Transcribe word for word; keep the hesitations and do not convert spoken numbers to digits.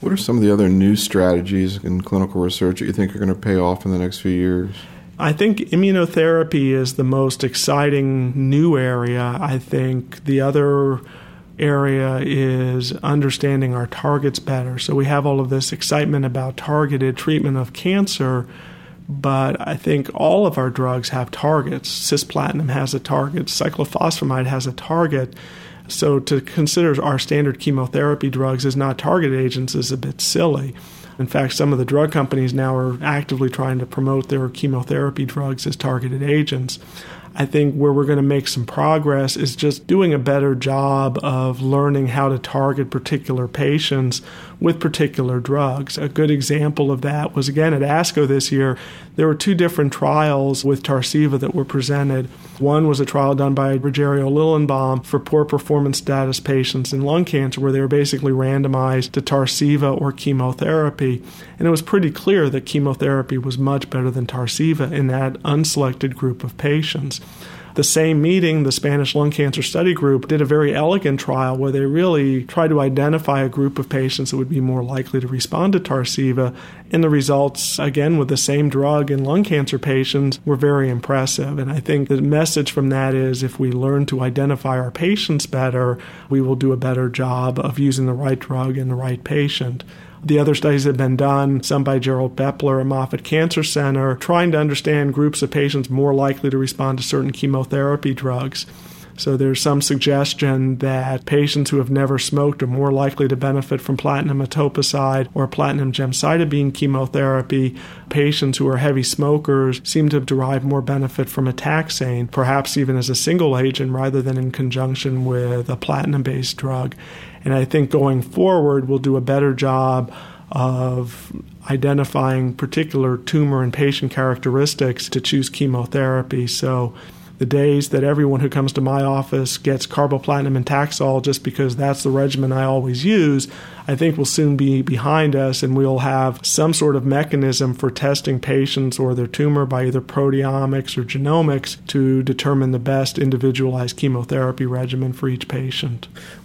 What are some of the other new strategies in clinical research that you think are going to pay off in the next few years? I think immunotherapy is the most exciting new area. I think the other area is understanding our targets better. So we have all of this excitement about targeted treatment of cancer, but I think all of our drugs have targets. Cisplatin has a target. Cyclophosphamide has a target. So to consider our standard chemotherapy drugs as not targeted agents is a bit silly. In fact, some of the drug companies now are actively trying to promote their chemotherapy drugs as targeted agents. I think where we're going to make some progress is just doing a better job of learning how to target particular patients with particular drugs. A good example of that was, again, at ASCO this year, there were two different trials with Tarceva that were presented. One was a trial done by Rogerio Lillenbaum for poor performance status patients in lung cancer, where they were basically randomized to Tarceva or chemotherapy. And it was pretty clear that chemotherapy was much better than Tarceva in that unselected group of patients. The same meeting, the Spanish Lung Cancer Study Group did a very elegant trial where they really tried to identify a group of patients that would be more likely to respond to Tarceva, and the results, again, with the same drug in lung cancer patients, were very impressive. And I think the message from that is if we learn to identify our patients better, we will do a better job of using the right drug in the right patient. The other studies have been done, some by Gerald Bepler at Moffitt Cancer Center, trying to understand groups of patients more likely to respond to certain chemotherapy drugs. So there's some suggestion that patients who have never smoked are more likely to benefit from platinum etoposide or platinum gemcitabine chemotherapy. Patients who are heavy smokers seem to derive more benefit from a taxane, perhaps even as a single agent rather than in conjunction with a platinum-based drug. And I think going forward, we'll do a better job of identifying particular tumor and patient characteristics to choose chemotherapy. So the days that everyone who comes to my office gets carboplatin and Taxol just because that's the regimen I always use, I think will soon be behind us, and we'll have some sort of mechanism for testing patients or their tumor by either proteomics or genomics to determine the best individualized chemotherapy regimen for each patient.